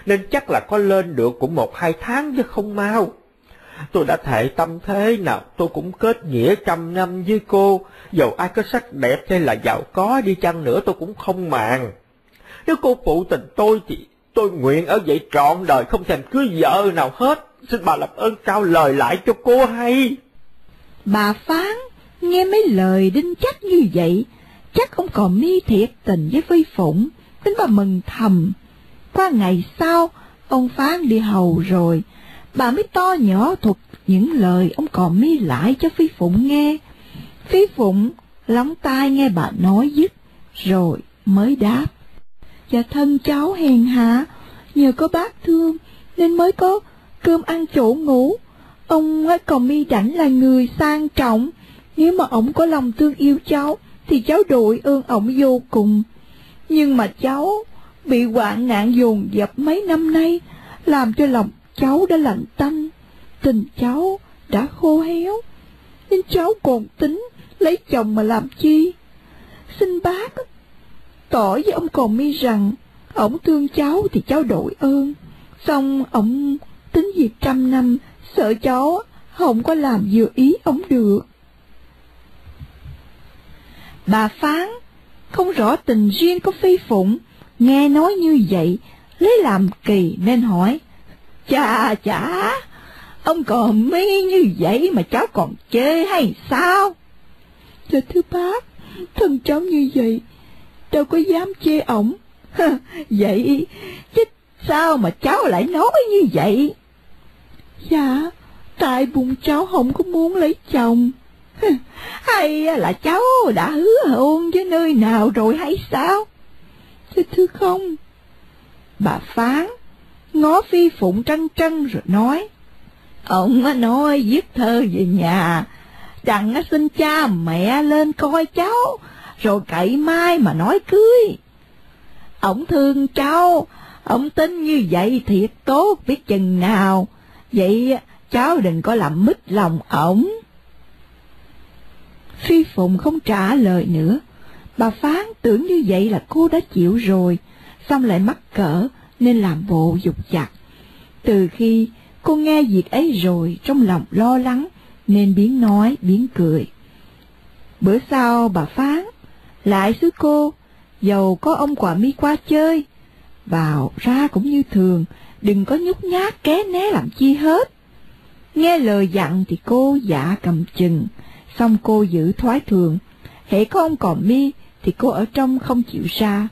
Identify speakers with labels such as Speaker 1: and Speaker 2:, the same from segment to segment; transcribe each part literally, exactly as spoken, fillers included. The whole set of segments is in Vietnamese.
Speaker 1: nên chắc là có lên được cũng một hai tháng chứ không mau. Tôi đã thệ tâm thế nào tôi cũng kết nghĩa trăm năm với cô, dầu ai có sắc đẹp hay là giàu có đi chăng nữa tôi cũng không màng. Nếu cô phụ tình tôi thì tôi nguyện ở vậy trọn đời không thèm cưới vợ nào hết. Xin bà làm ơn trao lời lại cho cô hay.
Speaker 2: Bà Phán nghe mấy lời đinh chắc như vậy, chắc ông còn mi thiệt tình với Phi Phụng, tính bà mừng thầm. Qua ngày sau, ông Phán đi hầu rồi, bà mới to nhỏ thuật những lời ông còn mi lại cho Phi Phụng nghe. Phi Phụng lóng tai nghe bà nói dứt, rồi mới đáp: Dạ thân cháu hèn hạ, nhờ có bác thương nên mới có cơm ăn chỗ ngủ. Ông còn mi đảnh là người sang trọng, nếu mà ổng có lòng thương yêu cháu thì cháu đội ơn ổng vô cùng. Nhưng mà cháu bị hoạn nạn dồn dập mấy năm nay, làm cho lòng cháu đã lạnh tanh, tình cháu đã khô héo, nên cháu còn tính lấy chồng mà làm chi. Xin bác tỏ với ông còn mi rằng ổng thương cháu thì cháu đội ơn, xong ổng tính việc trăm năm, sợ cháu không có làm vừa ý ổng được. Bà Phán không rõ tình riêng của Phi Phụng, nghe nói như vậy lấy làm kỳ nên hỏi: Chà chà, ông còn mi như vậy mà cháu còn chê hay sao? Dạ thưa bác, thân cháu như vậy đâu có dám chê ổng. Vậy chứ sao mà cháu lại nói như vậy? Dạ tại bụng cháu không có muốn lấy chồng. Hay là cháu đã hứa hôn với nơi nào rồi hay sao? Dạ thưa không. Bà Phán ngó Phi Phụng trân trân rồi nói: Ông nói viết thơ về nhà, đặng xin cha mẹ lên coi cháu, rồi cậy mai mà nói cưới. Ông thương cháu, ông tin như vậy thiệt tốt biết chừng nào, vậy cháu đừng có làm mít lòng ổng. Phi Phụng không trả lời nữa. Bà Phán tưởng như vậy là cô đã chịu rồi, xong lại mắc cỡ nên làm bộ dục chặt. Từ khi cô nghe việc ấy rồi, trong lòng lo lắng nên biến nói biến cười. Bữa sau bà Phán lại xứ cô, dầu có ông Quả Mi qua chơi, vào ra cũng như thường, đừng có nhút nhát ké né làm chi hết. Nghe lời dặn thì cô dạ cầm chừng, xong cô giữ thói thường, hễ có ông Cò Mi thì cô ở trong không chịu ra.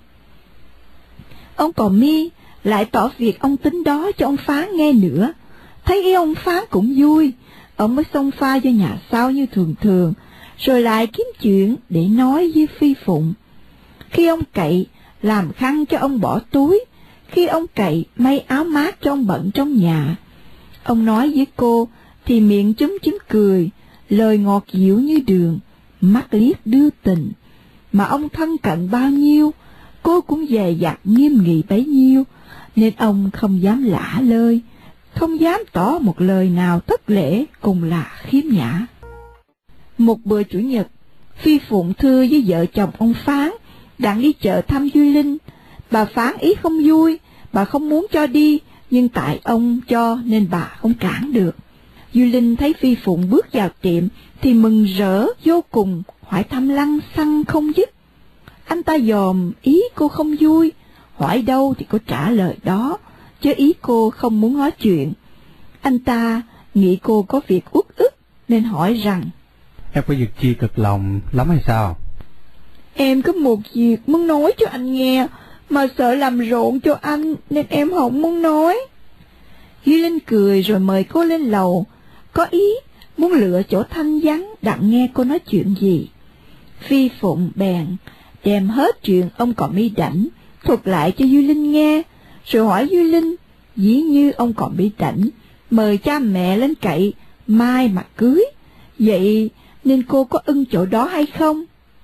Speaker 2: Ông Cò Mi lại tỏ việc ông tính đó cho ông Phán nghe nữa, thấy ý ông Phán cũng vui, ông mới xông pha cho nhà sau như thường thường, rồi lại kiếm chuyện để nói với Phi Phụng. Khi ông cậy làm khăn cho ông bỏ túi, khi ông cậy may áo mát cho ông bận trong nhà. Ông nói với cô thì miệng chúm chím cười, lời ngọt dịu như đường, mắt liếc đưa tình. Mà ông thân cận bao nhiêu, cô cũng dè dặt nghiêm nghị bấy nhiêu, nên ông không dám lả lơi, không dám tỏ một lời nào thất lễ cùng là khiếm nhã. Một bữa chủ nhật, Phi Phụng thưa với vợ chồng ông Phán đặng đi chợ thăm Duy Linh. Bà Phán ý không vui, bà không muốn cho đi, nhưng tại ông cho nên bà không cản được. Duy Linh thấy Phi Phụng bước vào tiệm thì mừng rỡ vô cùng, hỏi thăm lăng xăng không dứt. Anh ta dòm ý cô không vui, hỏi đâu thì cô trả lời đó, chứ ý cô không muốn nói chuyện. Anh ta nghĩ cô có việc uất ức nên hỏi rằng:
Speaker 3: Em có việc chi cực lòng lắm hay sao?
Speaker 2: Em có một việc muốn nói cho anh nghe, mà sợ làm rộn cho anh nên em không muốn nói. Duy Linh cười rồi mời cô lên lầu, có ý muốn lựa chỗ thanh vắng đặng nghe cô nói chuyện gì. Phi Phụng bèn đem hết chuyện ông Cò Mi đảnh thuật lại cho Duy Linh nghe, rồi hỏi Duy Linh dĩ như ông Cò Mi đảnh mời cha mẹ lên cậy mai mà cưới, vậy nên cô có ưng chỗ đó hay không?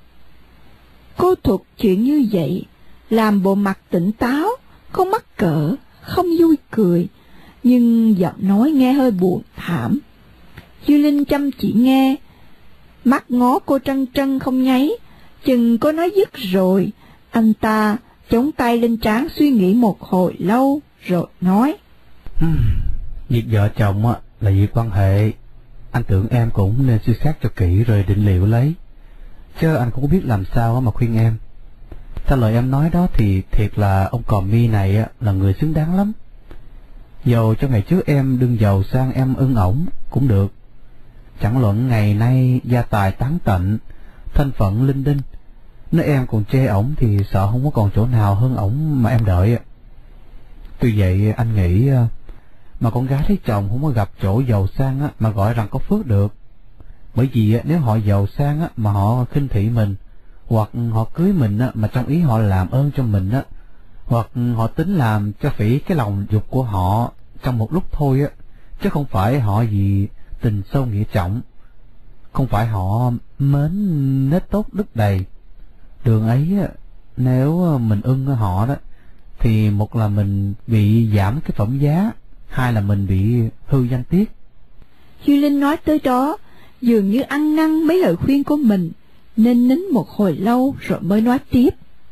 Speaker 2: Cô thuật chuyện như vậy, làm bộ mặt tỉnh táo, không mắc cỡ, không vui cười, nhưng giọng nói nghe hơi buồn thảm. Duy Linh chăm chỉ nghe, mắt ngó cô trân trân không nháy, chừng cô nói dứt rồi, anh ta chống tay lên trán suy nghĩ một hồi lâu, rồi nói.
Speaker 3: Việc vợ chồng á là việc quan hệ. Anh tưởng em cũng nên suy xét cho kỹ rồi định liệu lấy. Chứ anh cũng biết làm sao mà khuyên em. Theo lời em nói đó thì thiệt là ông Cò Mi này á là người xứng đáng lắm. Dầu cho ngày trước em đương giàu sang em ưng ổng cũng được. Chẳng luận ngày nay gia tài tán tịnh, thân phận linh đinh, nếu em còn chê ổng thì sợ không có còn chỗ nào hơn ổng mà em đợi. Tuy vậy anh nghĩ mà con gái lấy chồng không có gặp chỗ giàu sang á, mà gọi rằng có phước được. Bởi vì nếu họ giàu sang á, mà họ khinh thị mình, hoặc họ cưới mình á, mà trong ý họ làm ơn cho mình á, hoặc họ tính làm cho phỉ cái lòng dục của họ trong một lúc thôi á, chứ không phải họ vì tình sâu nghĩa trọng, không phải họ mến nết tốt đức đầy. Đường ấy á, nếu mình ưng họ đó thì một là mình bị giảm cái phẩm giá, hai là mình bị hư danh tiết.
Speaker 2: Duy Linh nói tới đó dường như ăn năn mấy lời khuyên của mình, nên nín một hồi lâu rồi mới nói tiếp.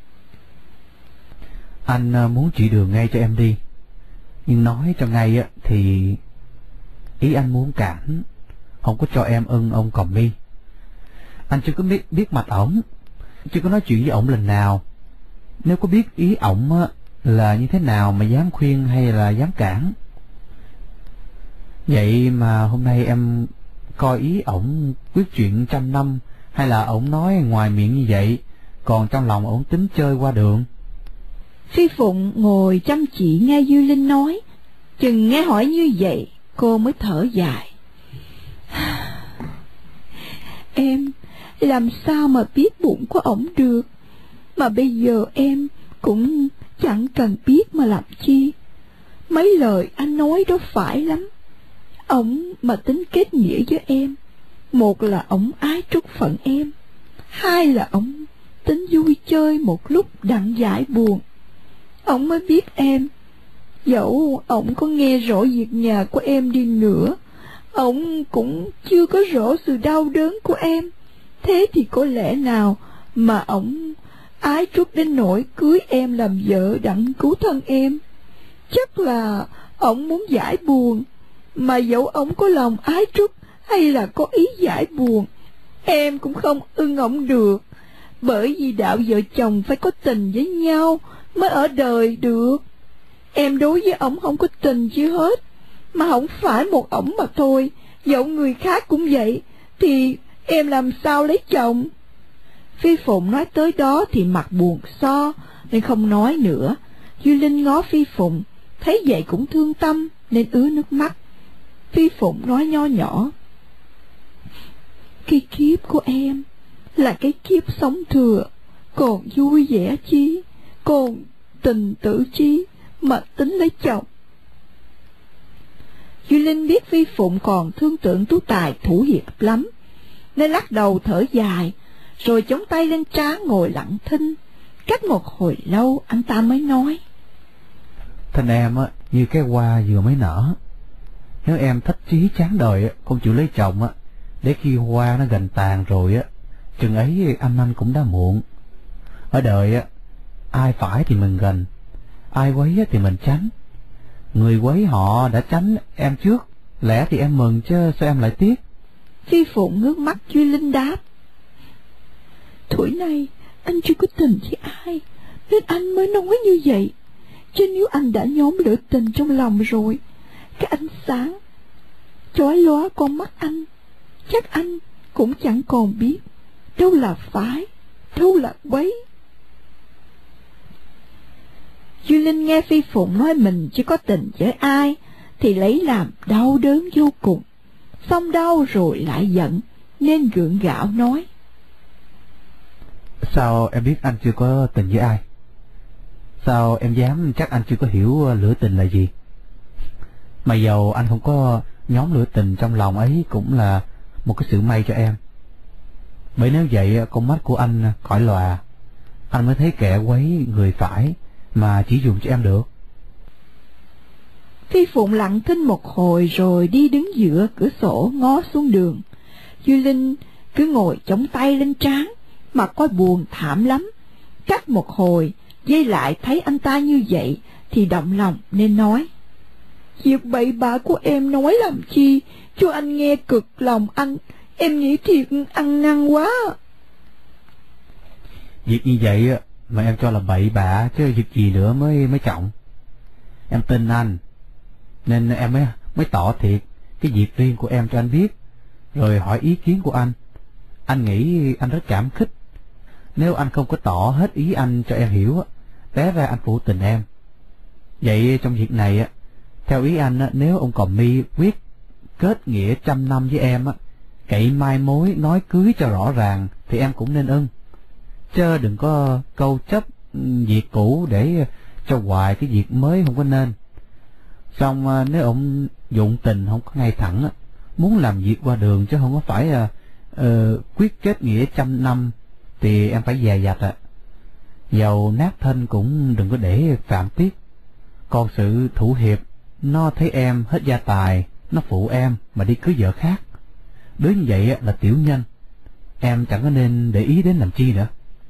Speaker 3: Anh muốn chỉ đường ngay cho em đi, nhưng nói cho ngay á thì ý anh muốn cản, không có cho em ưng ông Cò Mi. Anh chưa có biết biết mặt ổng, chưa có nói chuyện với ổng lần nào. Nếu có biết ý ổng á là như thế nào mà dám khuyên hay là dám cản. Vậy mà hôm nay em coi ý ổng quyết chuyện trăm năm, hay là ổng nói ngoài miệng như vậy, còn trong lòng ổng tính chơi qua đường?
Speaker 2: Phi Phụng ngồi chăm chỉ nghe Duy Linh nói, chừng nghe hỏi như vậy, cô mới thở dài. Em làm sao mà biết bụng của ổng được, mà bây giờ em cũng chẳng cần biết mà làm chi. Mấy lời anh nói đó phải lắm. Ổng mà tính kết nghĩa với em, một là ổng ái trút phận em, hai là ổng tính vui chơi một lúc đặng giải buồn. Ổng mới biết em, dẫu ổng có nghe rõ việc nhà của em đi nữa, ổng cũng chưa có rõ sự đau đớn của em. Thế thì có lẽ nào mà ổng ái trút đến nỗi cưới em làm vợ đặng cứu thân em? Chắc là ổng muốn giải buồn, mà dẫu ổng có lòng ái trút hay là có ý giải buồn, em cũng không ưng ổng được. Bởi vì đạo vợ chồng phải có tình với nhau mới ở đời được. Em đối với ổng không có tình chi hết, mà không phải một ổng mà thôi, dẫu người khác cũng vậy, thì em làm sao lấy chồng? Phi Phụng nói tới đó thì mặt buồn so, nên không nói nữa. Duy Linh ngó Phi Phụng, thấy vậy cũng thương tâm, nên ứa nước mắt. Phi Phụng nói nho nhỏ, cái kiếp của em là cái kiếp sống thừa, còn vui vẻ chi, còn tình tử chi mà tính lấy chồng. Duy Linh biết Phi Phụng còn thương tưởng Tú Tài thủ hiệp lắm, nên lắc đầu thở dài, rồi chống tay lên trán ngồi lặng thinh. Cách một hồi lâu anh ta mới nói,
Speaker 3: Thân em á như cái hoa vừa mới nở. Nếu em thất chí chán đời không chịu lấy chồng á, để khi hoa nó gần tàn rồi á, chừng ấy anh anh cũng đã muộn. Ở đời á, ai phải thì mình gần, ai quấy thì mình tránh. Người quấy họ đã tránh em trước, lẽ thì em mừng chứ sao em lại tiếc?
Speaker 2: Phi Phụng ngước mắt Duy Linh đáp, tuổi này anh chưa có tình với ai, nên anh mới nói như vậy. Chứ nếu anh đã nhóm lửa tình trong lòng rồi, cái ánh sáng chói lóa con mắt anh, chắc anh cũng chẳng còn biết đâu là phải, đâu là quấy. Duy Linh nghe Phi Phụng nói mình chưa có tình với ai thì lấy làm đau đớn vô cùng, xong đau rồi lại giận, nên gượng gạo nói,
Speaker 3: Sao em biết anh chưa có tình với ai? Sao em dám chắc anh chưa có hiểu lửa tình là gì? Mà dầu anh không có nhóm lửa tình trong lòng ấy cũng là một cái sự may cho em. Bởi nếu vậy con mắt của anh khỏi lòa, anh mới thấy kẻ quấy người phải mà chỉ dùng cho em được.
Speaker 2: Phi Phụng lặng thinh một hồi rồi đi đứng giữa cửa sổ ngó xuống đường. Duy Linh cứ ngồi chống tay lên trán, mặt coi buồn thảm lắm. Cách một hồi, dây lại thấy anh ta như vậy thì động lòng nên nói: Việc bậy bạ của em nói làm chi, cho anh nghe cực lòng anh, em nghĩ thiệt ăn năn quá.
Speaker 3: Việc như vậy mà em cho là bậy bạ, chứ việc gì nữa mới mới trọng. Em tin anh, nên em mới mới tỏ thiệt cái việc riêng của em cho anh biết, rồi hỏi ý kiến của anh. Anh nghĩ anh rất cảm kích. Nếu anh không có tỏ hết ý anh cho em hiểu, té ra anh phụ tình em. Vậy trong việc này, theo ý anh, nếu ông Cò My quyết kết nghĩa trăm năm với em, cậy mai mối nói cưới cho rõ ràng, thì em cũng nên ưng. Chứ đừng có câu chấp việc cũ để cho hoài cái việc mới không có nên. Xong nếu ông dụng tình không có ngay thẳng, muốn làm việc qua đường chứ không có phải uh, quyết kết nghĩa trăm năm, thì em phải dè dặt ạ. À. Dầu nát thân cũng đừng có để phạm tiếc. Còn sự thủ hiệp, nó thấy em hết gia tài, nó phụ em mà đi cưới vợ khác. Đứa như vậy là tiểu nhân, em chẳng có nên để ý đến làm chi nữa.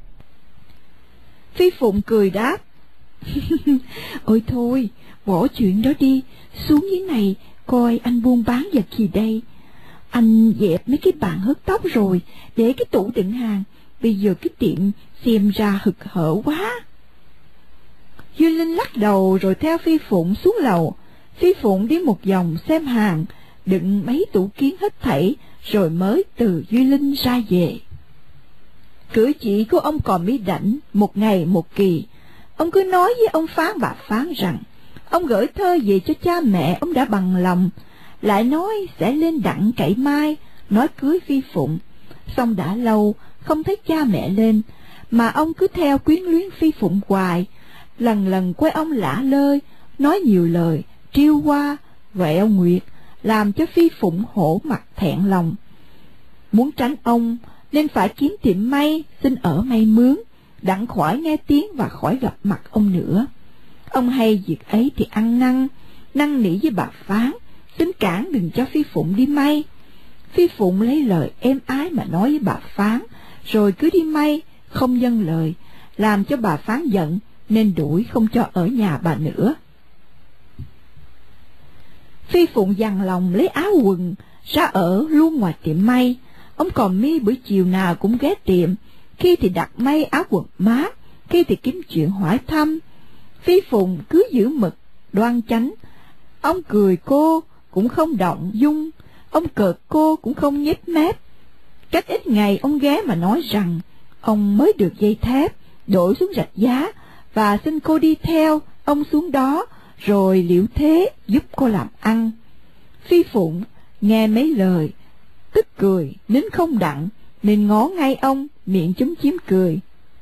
Speaker 2: Phi Phụng cười đáp: Ôi thôi, bỏ chuyện đó đi, xuống dưới này coi anh buôn bán vật gì đây. Anh dẹp mấy cái bàn hớt tóc rồi, để cái tủ đựng hàng, bây giờ cái tiệm xem ra hực hở quá. Duy Linh lắc đầu rồi theo Phi Phụng xuống lầu. Phi Phụng đi một vòng xem hàng, đựng mấy tủ kiến hết thảy, rồi mới từ Duy Linh ra về. Cử chỉ của ông Cò My Đảnh một ngày một kỳ. Ông cứ nói với ông Phán bà Phán rằng ông gửi thơ về cho cha mẹ ông đã bằng lòng, lại nói sẽ lên đặng cậy mai nói cưới Phi Phụng. Xong đã lâu không thấy cha mẹ lên, mà ông cứ theo quyến luyến Phi Phụng hoài, lần lần quay ông lả lơi, nói nhiều lời trêu hoa vẹo nguyệt, làm cho Phi Phụng hổ mặt thẹn lòng. Muốn tránh ông nên phải kiếm tiệm may, xin ở may mướn, đặng khỏi nghe tiếng và khỏi gặp mặt ông nữa. Ông hay việc ấy thì ăn năn, năn nỉ với bà Phán, xin cản đừng cho Phi Phụng đi may. Phi Phụng lấy lời êm ái mà nói với bà Phán, rồi cứ đi may, không vâng lời, làm cho bà Phán giận, nên đuổi không cho ở nhà bà nữa. Phi Phụng dằn lòng lấy áo quần ra ở luôn ngoài tiệm may. Ông Cò My buổi chiều nào cũng ghé tiệm, khi thì đặt may áo quần mát, khi thì kiếm chuyện hỏi thăm. Phi Phụng cứ giữ mực đoan chánh, ông cười cô cũng không động dung, ông cợt cô cũng không nhếch mép. Cách ít ngày ông ghé mà nói rằng ông mới được dây thép đổi xuống Rạch Giá, và xin cô đi theo ông xuống đó, rồi liệu thế giúp cô làm ăn. Phi Phụng nghe mấy lời tức cười nín không đặng, nên ngó ngay ông, miệng chúm chím cười.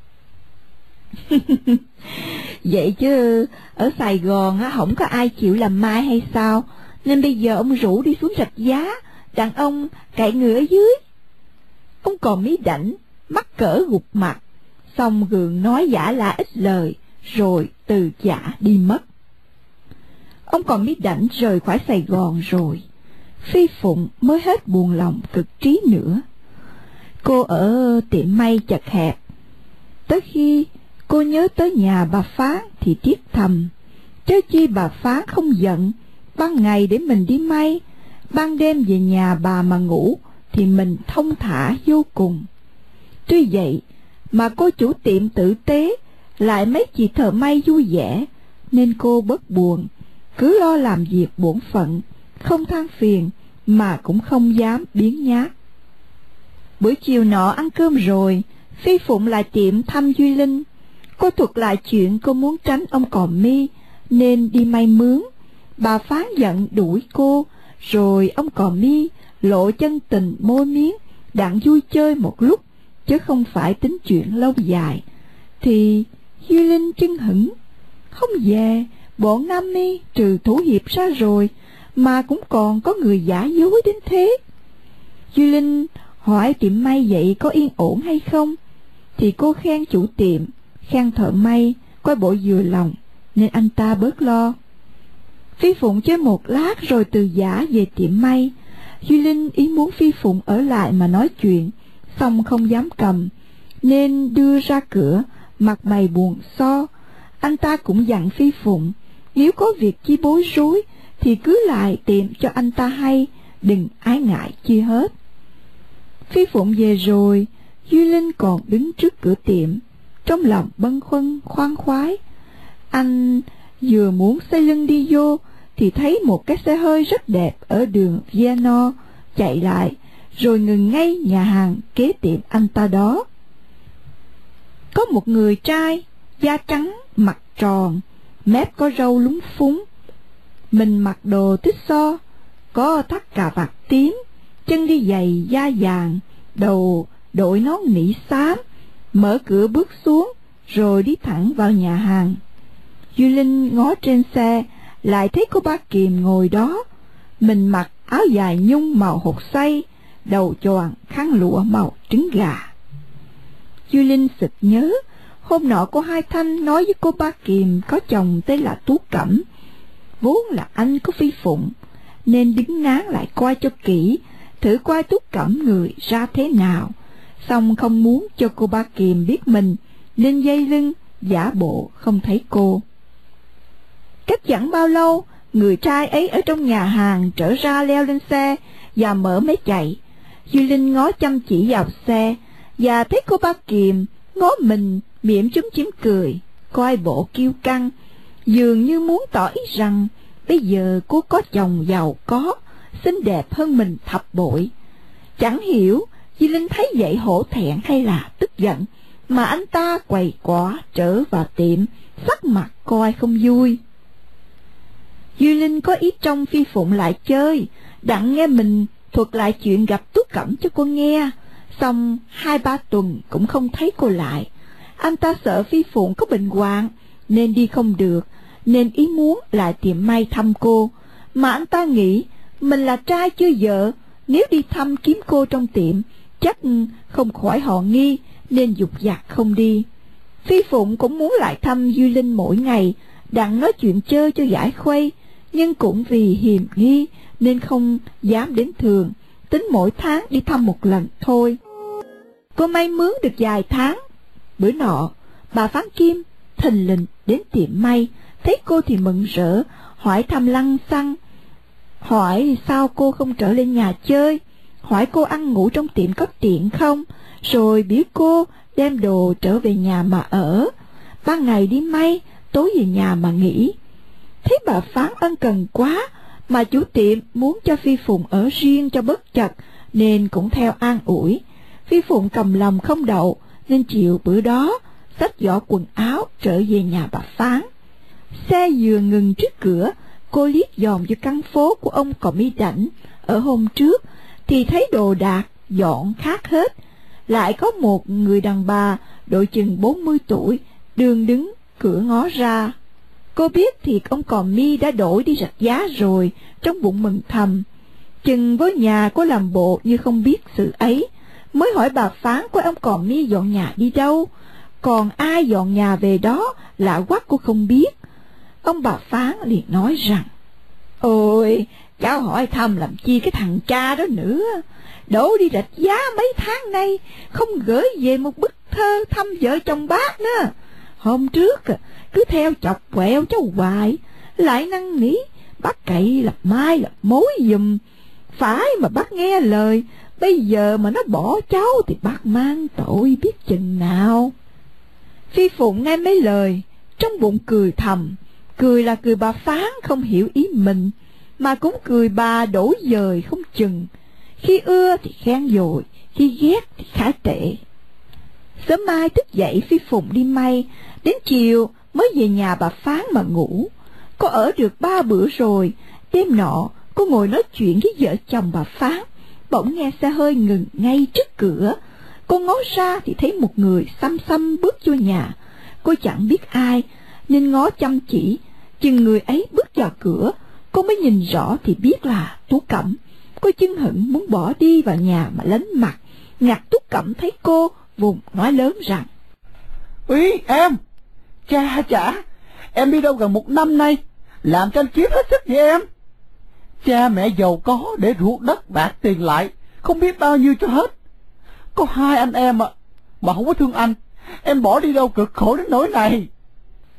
Speaker 2: Vậy chứ ở Sài Gòn á, không có ai chịu làm mai hay sao, nên bây giờ ông rủ đi xuống Rạch Giá, đàn ông cậy người ở dưới. Ông Cò My Đảnh mắc cỡ gục mặt, xong gượng nói giả la ít lời, rồi từ giả đi mất. Ông Cò My Đảnh rời khỏi Sài Gòn rồi, Phi Phụng mới hết buồn lòng cực trí nữa. Cô ở tiệm may chật hẹp, tới khi cô nhớ tới nhà bà Phán thì tiếc thầm, chớ chi bà Phán không giận, ban ngày để mình đi may, ban đêm về nhà bà mà ngủ thì mình thông thả vô cùng. Tuy vậy mà cô chủ tiệm tử tế, lại mấy chị thợ may vui vẻ, nên cô bớt buồn, cứ lo làm việc bổn phận, không than phiền, mà cũng không dám biếng nhác. Buổi chiều nọ ăn cơm rồi, Phi Phụng lại tiệm thăm Duy Linh. Cô thuật lại chuyện cô muốn tránh ông Cò My nên đi may mướn. Bà Phán giận đuổi cô, rồi ông Cò My lộ chân tình môi miếng, đặng vui chơi một lúc, chứ không phải tính chuyện lâu dài. Thì Duy Linh chưng hửng, không về, bọn Nam My trừ thủ hiệp ra rồi, mà cũng còn có người giả dối đến thế. Duy Linh hỏi tiệm may vậy có yên ổn hay không, thì cô khen chủ tiệm, khen thợ may, coi bộ vừa lòng, nên anh ta bớt lo. Phi Phụng chơi một lát rồi từ giả về tiệm may. Duy Linh ý muốn Phi Phụng ở lại mà nói chuyện, xong không dám cầm, nên đưa ra cửa, mặt mày buồn so. Anh ta cũng dặn Phi Phụng, Nếu có việc chi bối rối thì cứ lại tiệm cho anh ta hay, đừng ái ngại chi hết. Phi Phụng về rồi, Duy Linh còn đứng trước cửa tiệm, trong lòng bâng khuâng khoan khoái. Anh vừa muốn xoay lưng đi vô thì thấy một cái xe hơi rất đẹp ở đường Vienno chạy lại, rồi ngừng ngay nhà hàng kế tiệm anh ta đó. Có một người trai, da trắng, mặt tròn, mép có râu lúng phúng. Mình mặc đồ tích xo, có thắt cà vạt tím, chân đi giày da vàng, đầu đội nón nỉ xám, mở cửa bước xuống, rồi đi thẳng vào nhà hàng. Duy Linh ngó trên xe, lại thấy cô Ba Kiềm ngồi đó. Mình mặc áo dài nhung màu hột xay, đầu choàng khăn lụa màu trứng gà. Duy Linh sực nhớ, hôm nọ cô Hai Thanh nói với cô Ba Kiềm có chồng tên là Tú Cẩm, vốn là anh của Phi Phụng, nên đứng nán lại coi cho kỹ, thử coi Tú Cẩm người ra thế nào. Xong không muốn cho cô Ba Kiềm biết mình, nên dây lưng giả bộ không thấy cô. Cách chẳng bao lâu, người trai ấy ở trong nhà hàng trở ra leo lên xe và mở máy chạy. Duy Linh ngó chăm chỉ vào xe và thấy cô Ba Kiềm ngó mình mỉm chúm chím cười, coi bộ kiêu căng, dường như muốn tỏ ý rằng bây giờ cô có chồng giàu có, xinh đẹp hơn mình thập bội. Chẳng hiểu Duy Linh thấy vậy hổ thẹn hay là tức giận, mà anh ta quầy quả trở vào tiệm, sắc mặt coi không vui. Duy Linh có ý trong Phi Phụng lại chơi, đặng nghe mình thuật lại chuyện gặp Tú Cẩm cho cô nghe. Xong hai ba tuần cũng không thấy cô lại. Anh ta sợ Phi Phụng có bệnh hoạn nên đi không được, nên ý muốn lại tiệm may thăm cô. Mà anh ta nghĩ mình là trai chưa vợ, nếu đi thăm kiếm cô trong tiệm chắc không khỏi họ nghi, nên dục dạc không đi. Phi Phụng cũng muốn lại thăm Duy Linh mỗi ngày, đặng nói chuyện chơi cho giải khuây, nhưng cũng vì hiềm nghi nên không dám đến thường, tính mỗi tháng đi thăm một lần thôi. Cô may mướn được vài tháng. Bữa nọ bà Phán Kim thình lình đến tiệm may, thấy cô thì mừng rỡ, hỏi thăm lăng xăng, hỏi sao cô không trở lên nhà chơi, hỏi cô ăn ngủ trong tiệm có tiện không, rồi biểu cô đem đồ trở về nhà mà ở, ban ngày đi may, tối về nhà mà nghỉ. Thấy bà Phán ân cần quá, mà chủ tiệm muốn cho Phi Phụng ở riêng cho bớt chật, nên cũng theo an ủi. Phi Phụng cầm lòng không đậu, nên chiều bữa đó xách giỏ quần áo trở về nhà bà Phán. Xe vừa ngừng trước cửa, cô liếc dòm vô căn phố của ông Cò Mi Đảnh ở hôm trước, thì thấy đồ đạc dọn khác hết. Lại có một người đàn bà độ chừng bốn mươi tuổi đường đứng cửa ngó ra. Cô biết thiệt ông Cò Mi đã đổi đi rạch giá rồi, trong bụng mừng thầm. Chừng với nhà có làm bộ như không biết sự ấy, mới hỏi bà Phán của ông Cò Mi dọn nhà đi đâu, còn ai dọn nhà về đó lạ quắc cô không biết. Ông bà Phán liền nói rằng: Ôi, cháu hỏi thăm làm chi cái thằng cha đó nữa, đổ đi rạch giá mấy tháng nay, không gửi về một bức thơ thăm vợ chồng bác nữa. Hôm trước cứ theo chọc quẹo cháu hoài, lại năn nỉ bác cậy lập mai lập mối giùm. Phải mà bác nghe lời, bây giờ mà nó bỏ cháu thì bác mang tội biết chừng nào. Phi Phụng nghe mấy lời, trong bụng cười thầm, cười là cười bà Phán không hiểu ý mình, mà cũng cười bà đổ dời không chừng, khi ưa thì khen dồi, khi ghét thì khá tệ. Sớm mai thức dậy Phi Phụng đi may, đến chiều mới về nhà bà Phán mà ngủ. Cô ở được ba bữa rồi. Đêm nọ cô ngồi nói chuyện với vợ chồng bà Phán, bỗng nghe xe hơi ngừng ngay trước cửa. Cô ngó ra thì thấy một người xăm xăm bước vô nhà. Cô chẳng biết ai nên ngó chăm chỉ, chừng người ấy bước vào cửa, cô mới nhìn rõ thì biết là Tú Cẩm. Cô chưng hửng muốn bỏ đi vào nhà mà lánh mặt, ngặt Tú Cẩm thấy cô vùng nói lớn rằng:
Speaker 4: Úy em, cha chả, em đi đâu gần một năm nay, làm cho anh kiếm hết sức vậy em. Cha mẹ giàu có để ruột đất bạc tiền lại, không biết bao nhiêu cho hết. Có hai anh em ạ, mà không có thương anh, em bỏ đi đâu cực khổ đến nỗi này.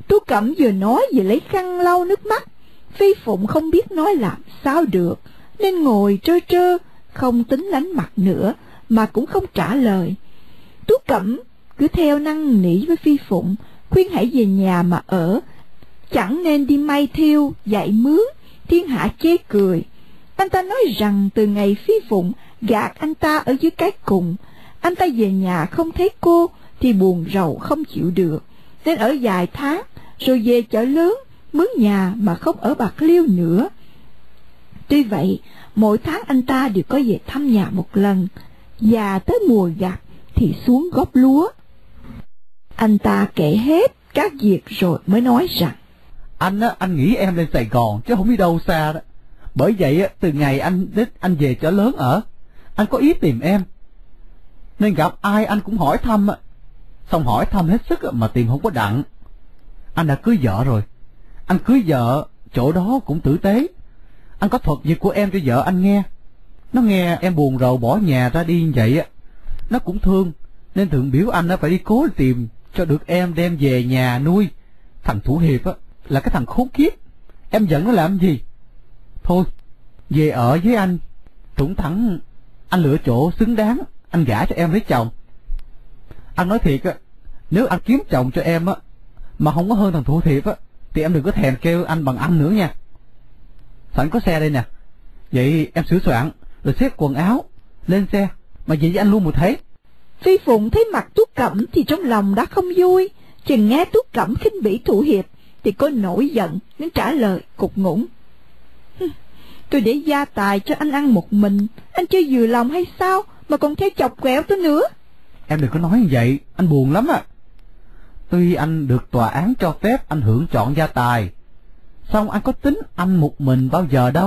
Speaker 2: Tú Cẩm vừa nói vừa lấy khăn lau nước mắt. Phi Phụng không biết nói làm sao được, nên ngồi trơ trơ, không tính lánh mặt nữa, mà cũng không trả lời. Tú Cẩm cứ theo năn nỉ với Phi Phụng, khuyên hãy về nhà mà ở, chẳng nên đi may thiêu, dạy mướn, thiên hạ chê cười. Anh ta nói rằng từ ngày Phi Phụng gạt anh ta ở dưới cái cùng, anh ta về nhà không thấy cô thì buồn rầu không chịu được, nên ở vài tháng rồi về chợ lớn mướn nhà mà không ở Bạc Liêu nữa. Tuy vậy, mỗi tháng anh ta đều có về thăm nhà một lần, và tới mùa gặt thì xuống góp lúa. Anh ta kể hết các việc rồi mới nói rằng:
Speaker 4: Anh á, anh nghĩ em lên Sài Gòn chứ không đi đâu xa đó. Bởi vậy á, từ ngày anh đến anh về chợ lớn ở, anh có ý tìm em, nên gặp ai anh cũng hỏi thăm á. Xong hỏi thăm hết sức mà tìm không có đặng. Anh đã cưới vợ rồi. Anh cưới vợ chỗ đó cũng tử tế. Anh có thuật việc của em cho vợ anh nghe. Nó nghe em buồn rầu bỏ nhà ra đi như vậy á, nó cũng thương, nên thường biểu anh á phải đi cố tìm cho được em đem về nhà nuôi. Thằng Thủ Hiệp á là cái thằng khốn kiếp, em giận nó làm gì? Thôi về ở với anh, thủng thẳng anh lựa chỗ xứng đáng, anh gả cho em lấy chồng. Anh nói thiệt á, nếu anh kiếm chồng cho em á mà không có hơn thằng Thủ Hiệp á, thì em đừng có thèm kêu anh bằng anh nữa nha. Sẵn có xe đây nè, vậy em sửa soạn rồi xếp quần áo lên xe mà về với anh luôn một thế.
Speaker 2: Phi Phụng thấy mặt Tú Cẩm thì trong lòng đã không vui, chừng nghe Tú Cẩm khinh bỉ Thủ Hiệp thì có nổi giận nên trả lời cục ngủng: Tôi để gia tài cho anh ăn một mình, anh chưa vừa lòng hay sao mà còn theo chọc quẹo tôi nữa?
Speaker 4: Em đừng có nói như vậy, anh buồn lắm à. Tuy anh được tòa án cho phép anh hưởng trọn gia tài, xong anh có tính anh một mình bao giờ đâu.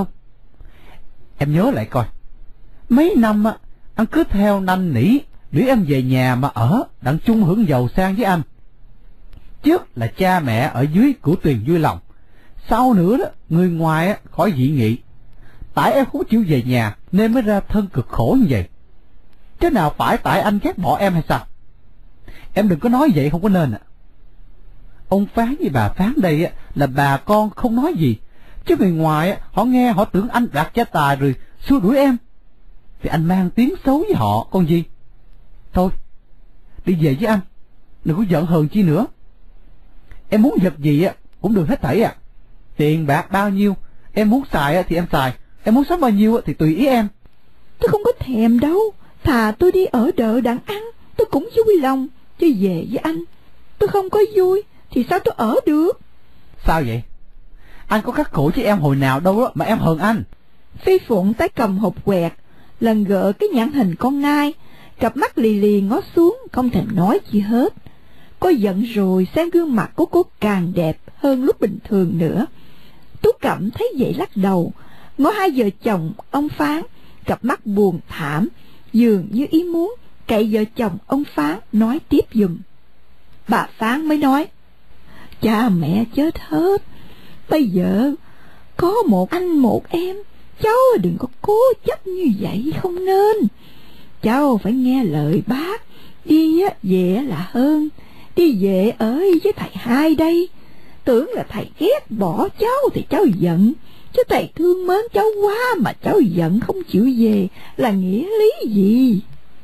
Speaker 4: Em nhớ lại coi, mấy năm á anh cứ theo năn nỉ để em về nhà mà ở, đặng chung hưởng giàu sang với anh. Trước là cha mẹ ở dưới của Tuyền vui lòng, sau nữa đó người ngoài á khỏi dị nghị. Tại em không chịu về nhà nên mới ra thân cực khổ như vậy. Thế nào phải tại anh ghét bỏ em hay sao? Em đừng có nói vậy, không có nên ạ. À. Ông Phán với bà Phán đây á là bà con không nói gì, chứ người ngoài á họ nghe họ tưởng anh đoạt gia tài rồi xua đuổi em, thì anh mang tiếng xấu với họ con gì. Thôi đi về với anh, đừng có giận hờn chi nữa. Em muốn vật gì á cũng được hết thảy à. Tiền bạc bao nhiêu em muốn xài á thì em xài, em muốn sống bao nhiêu á thì tùy ý em.
Speaker 2: Tôi không có thèm đâu, thà tôi đi ở đợ đặng ăn tôi cũng vui lòng, chứ về với anh tôi không có vui thì sao tôi ở được?
Speaker 4: Sao vậy? Anh có khắc khổ với em hồi nào đâu đó mà em hờn anh.
Speaker 2: Phi Phụng tay cầm hộp quẹt, lần gỡ cái nhãn hình con nai, cặp mắt lì lì ngó xuống, không thèm nói gì hết. Có giận rồi xem gương mặt của cô càng đẹp hơn lúc bình thường nữa. Tú Cẩm thấy vậy lắc đầu, ngó hai vợ chồng ông Phán, cặp mắt buồn thảm, dường như ý muốn cậy vợ chồng ông Phán nói tiếp giùm. Bà Phán mới nói: Cha mẹ chết hết, bây giờ có một anh một em, cháu đừng có cố chấp như vậy không nên. Cháu phải nghe lời bác, đi về là hơn, đi về ở với thầy hai đây. Tưởng là thầy ghét bỏ cháu thì cháu giận, chứ thầy thương mến cháu quá mà cháu giận không chịu về là nghĩa lý gì?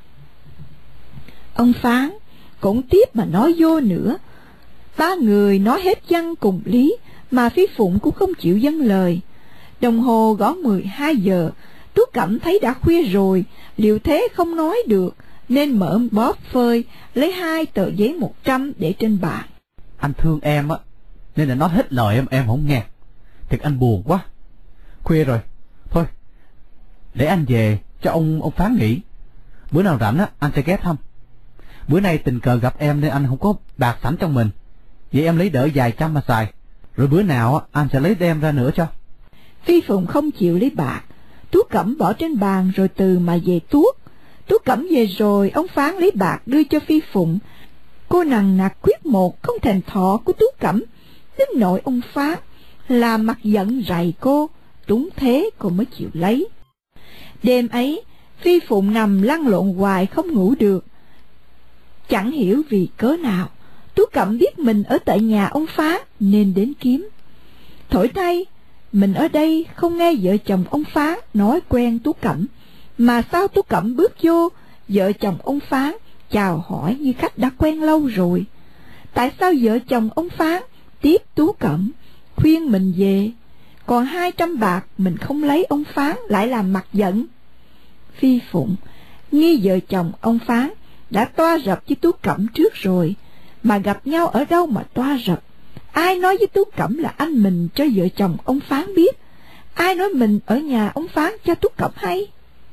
Speaker 2: Ông Phán cũng tiếp mà nói vô nữa. Ba người nói hết văn cùng lý mà Phi Phụng cũng không chịu dâng lời. Đồng hồ gõ mười hai giờ, Tú Cẩm thấy đã khuya rồi, liệu thế không nói được, nên mở bóp phơi, lấy hai tờ giấy một trăm để trên bàn.
Speaker 4: Anh thương em á, nên là nói hết lời em em không nghe. Thiệt anh buồn quá. Khuya rồi, thôi để anh về cho ông ông Phán nghỉ. Bữa nào rảnh á anh sẽ ghé thăm. Bữa nay tình cờ gặp em nên anh không có bạc sẵn trong mình, vậy em lấy đỡ vài trăm mà xài, rồi bữa nào á anh sẽ lấy đem ra nữa cho.
Speaker 2: Phi Phụng không chịu lấy bạc, Tú Cẩm bỏ trên bàn rồi từ mà về tuốt. Tú Cẩm về rồi, ông Phán lấy bạc đưa cho Phi Phụng. Cô nằng nặc quyết một không thèm thọ của Tú Cẩm, đến nội ông Phán làm mặt giận rầy cô, đúng thế cô mới chịu lấy. Đêm ấy Phi Phụng nằm lăn lộn hoài không ngủ được, chẳng hiểu vì cớ nào. Tú Cẩm biết mình ở tại nhà ông Phán nên đến kiếm. Thổi thay, mình ở đây không nghe vợ chồng ông Phán nói quen Tú Cẩm, mà sao Tú Cẩm bước vô, vợ chồng ông Phán chào hỏi như khách đã quen lâu rồi. Tại sao vợ chồng ông Phán tiếp Tú Cẩm, khuyên mình về, còn hai trăm bạc mình không lấy, ông Phán lại làm mặt giận? Phi Phụng nghi vợ chồng ông Phán đã toa rập với Tú Cẩm trước rồi, mà gặp nhau ở đâu mà toa rập? Ai nói với Tú Cẩm là anh mình cho vợ chồng ông Phán biết? Ai nói mình ở nhà ông Phán cho Tú Cẩm hay?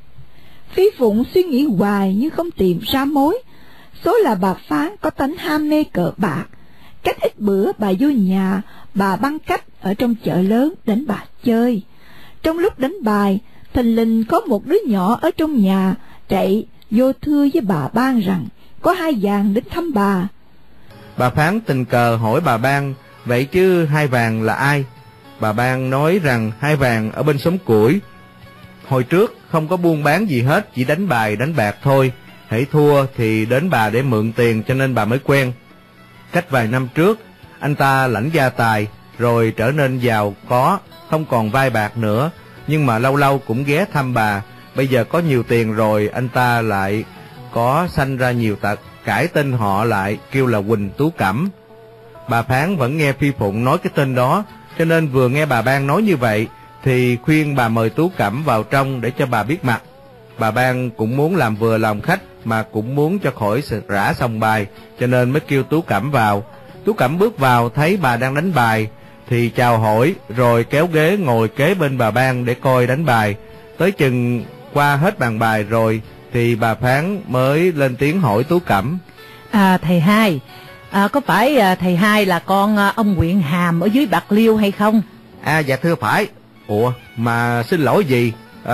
Speaker 2: Phi Phụng suy nghĩ hoài nhưng không tìm ra mối. Số là bà Phán có tánh ham mê cờ bạc. Cách ít bữa bà vô nhà bà băng cách ở trong chợ lớn đánh bạc chơi. Trong lúc đánh bài, thình lình có một đứa nhỏ ở trong nhà chạy vô thưa với bà Ban rằng có hai vàng đến thăm bà.
Speaker 5: Bà Phán tình cờ hỏi bà Ban, vậy chứ hai vàng là ai? Bà Ban nói rằng hai vàng ở bên xóm Củi. Hồi trước không có buôn bán gì hết, chỉ đánh bài đánh bạc thôi. Hãy thua thì đến bà để mượn tiền cho nên bà mới quen. Cách vài năm trước, anh ta lãnh gia tài, rồi trở nên giàu có, không còn vai bạc nữa, nhưng mà lâu lâu cũng ghé thăm bà. Bây giờ có nhiều tiền rồi, anh ta lại có sanh ra nhiều tật, cải tên họ lại, kêu là Huỳnh Tú Cẩm. Bà Phán vẫn nghe Phi Phụng nói cái tên đó, cho nên vừa nghe bà Ban nói như vậy, thì khuyên bà mời Tú Cẩm vào trong để cho bà biết mặt. Bà Ban cũng muốn làm vừa lòng khách, mà cũng muốn cho khỏi rã xong bài, cho nên mới kêu Tú Cẩm vào. Tú Cẩm bước vào thấy bà đang đánh bài, thì chào hỏi, rồi kéo ghế ngồi kế bên bà Ban để coi đánh bài. Tới chừng qua hết bàn bài rồi, thì bà Phán mới lên tiếng hỏi Tú Cẩm.
Speaker 6: À thầy hai, à, có phải à, thầy hai là con à, ông Huyện Hàm ở dưới Bạc Liêu hay không?
Speaker 5: À dạ thưa phải. Ủa mà xin lỗi gì, à,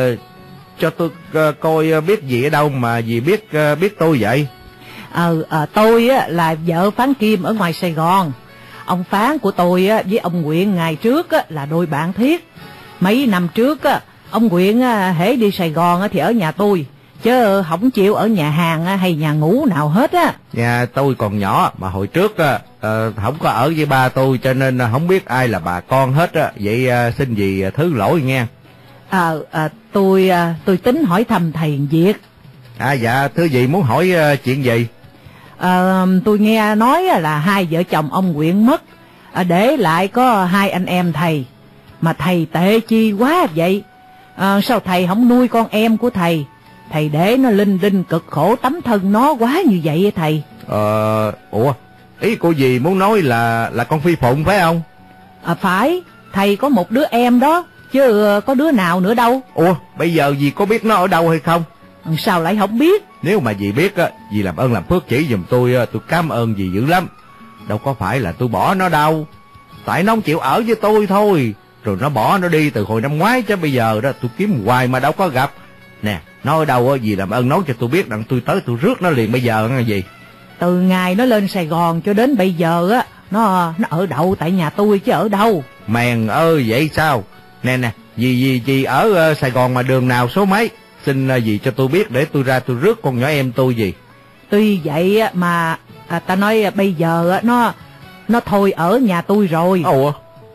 Speaker 5: cho tôi à, coi biết gì ở đâu mà dì biết à, biết tôi vậy?
Speaker 6: Ờ, à, tôi á, là vợ Phán Kim ở ngoài Sài Gòn. Ông Phán của tôi á, với ông Quyện ngày trước á, là đôi bạn thiết. Mấy năm trước á, ông Quyện á, hễ đi Sài Gòn á, thì ở nhà tôi, chứ không chịu ở nhà hàng á, hay nhà ngủ nào hết á.
Speaker 5: Nhà tôi còn nhỏ mà hồi trước á, à, không có ở với ba tôi, cho nên không biết ai là bà con hết á. Vậy à, xin dì thứ lỗi nghe.
Speaker 6: Ờ, à, tôi à, tôi tính hỏi thăm thầy việc.
Speaker 5: À dạ thưa dì muốn hỏi uh, chuyện gì?
Speaker 6: À, tôi nghe nói là hai vợ chồng ông Quyện mất, à, để lại có hai anh em thầy. Mà thầy tệ chi quá vậy? À, sao thầy không nuôi con em của thầy? Thầy để nó linh đinh cực khổ tấm thân nó quá như vậy thầy.
Speaker 5: Ờ, ủa, ý cô dì muốn nói là là con Phi Phụng phải không?
Speaker 6: À phải, thầy có một đứa em đó, chứ có đứa nào nữa đâu.
Speaker 5: Ủa, bây giờ dì có biết nó ở đâu hay không?
Speaker 6: Sao lại không biết?
Speaker 5: Nếu mà dì biết á, dì làm ơn làm phước chỉ giùm tôi, tôi cảm ơn dì dữ lắm. Đâu có phải là tôi bỏ nó đâu, tại nó không chịu ở với tôi thôi. Rồi nó bỏ nó đi từ hồi năm ngoái, chứ bây giờ đó tôi kiếm hoài mà đâu có gặp. Nè, nó ở đâu á, dì làm ơn nói cho tôi biết, đặng tôi tới tôi rước nó liền bây giờ nghe gì.
Speaker 6: Từ ngày nó lên Sài Gòn cho đến bây giờ á, nó nó ở đậu tại nhà tôi chứ ở đâu.
Speaker 5: Mèn ơi vậy sao? Nè nè, dì dì dì ở uh, Sài Gòn mà đường nào số mấy? Xin uh, dì cho tôi biết để tôi ra tôi rước con nhỏ em tôi gì.
Speaker 6: Tuy vậy á mà à, ta nói à, bây giờ á, nó nó thôi ở nhà tôi rồi.
Speaker 5: Ủa,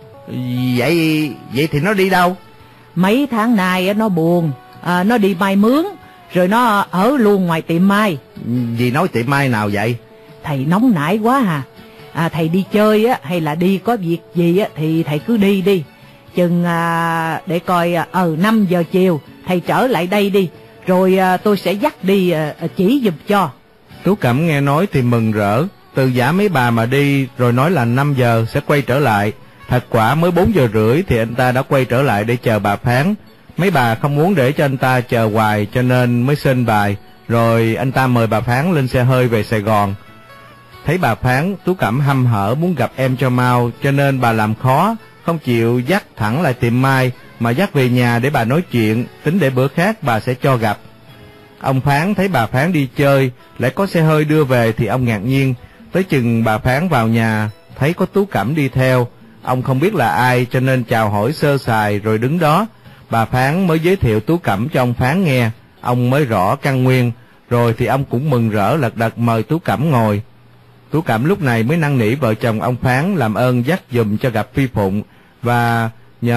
Speaker 5: vậy vậy thì nó đi đâu?
Speaker 6: Mấy tháng nay á, nó buồn, à, nó đi mai mướn, rồi nó ở luôn ngoài tiệm mai.
Speaker 5: Dì nói tiệm mai nào vậy?
Speaker 6: Thầy nóng nảy quá hà. À, thầy đi chơi á hay là đi có việc gì á thì thầy cứ đi đi. Chừng à, để coi ờ à, năm giờ chiều thầy trở lại đây đi, rồi à, tôi sẽ dắt đi à, chỉ giùm cho.
Speaker 5: Tú Cẩm nghe nói thì mừng rỡ, từ giả mấy bà mà đi, rồi nói là năm giờ sẽ quay trở lại. Thật quả mới bốn giờ rưỡi thì anh ta đã quay trở lại để chờ bà Phán. Mấy bà không muốn để cho anh ta chờ hoài cho nên mới xin bài, rồi anh ta mời bà Phán lên xe hơi về Sài Gòn. Thấy bà Phán, Tú Cẩm hăm hở muốn gặp em cho mau, cho nên bà làm khó, không chịu dắt thẳng lại tiệm mai, mà dắt về nhà để bà nói chuyện, tính để bữa khác bà sẽ cho gặp. Ông Phán thấy bà Phán đi chơi, lại có xe hơi đưa về thì ông ngạc nhiên. Tới chừng bà Phán vào nhà, thấy có Tú Cẩm đi theo. Ông không biết là ai cho nên chào hỏi sơ sài rồi đứng đó. Bà Phán mới giới thiệu Tú Cẩm cho ông Phán nghe, ông mới rõ căn nguyên. Rồi thì ông cũng mừng rỡ lật đật mời Tú Cẩm ngồi. Tú Cẩm lúc này mới năn nỉ vợ chồng ông Phán làm ơn dắt giùm cho gặp Phi Phụng, và